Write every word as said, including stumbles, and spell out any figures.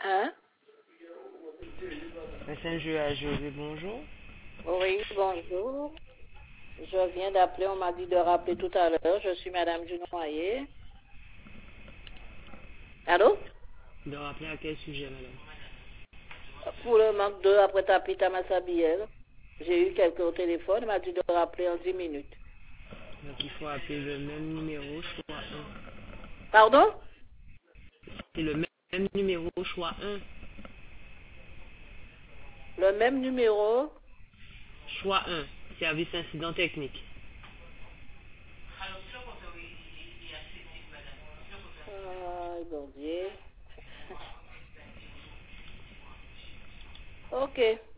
Hein? Messenger à José, bonjour. Oui, bonjour. Je viens d'appeler, on m'a dit de rappeler tout à l'heure. Je suis Madame Dunoyer. Allô? De rappeler à quel sujet, madame? Pour le manque d'eau après tapis Tamasabiel. J'ai eu quelqu'un au téléphone, il m'a dit de rappeler en dix minutes. Donc il faut appeler le même numéro, choix un. Pardon? C'est le même numéro, choix un. Le même numéro? Choix un, service incident technique. Ah, bon Dieu. Ok.